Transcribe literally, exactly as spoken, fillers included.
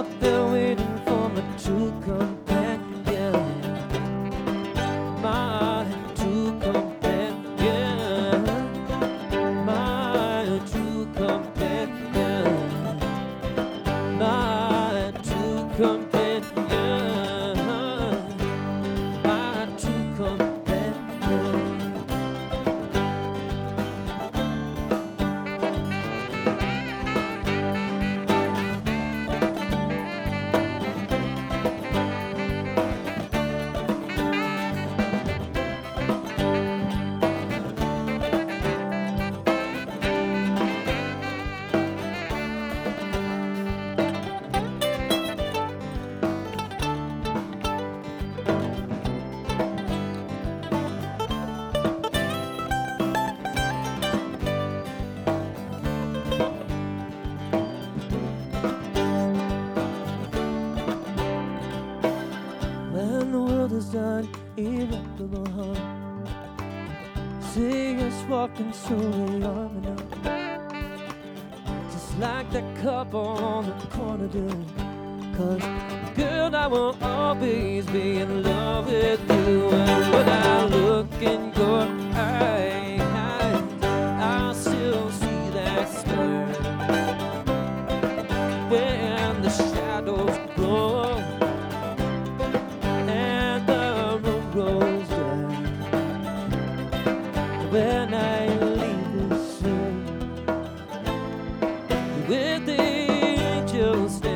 out there waiting for my true companion, my true companion, my true companion, my true companion, my true companion. When the world has done irreparable harm, see us walking slowly arm in arm, just like that couple on the corner do. 'Cause girl, I will always be in love with you. And when I look in your eyes, I still see that stir. When the shadows grow and the room goes dark, when I leave this room with the angels stand.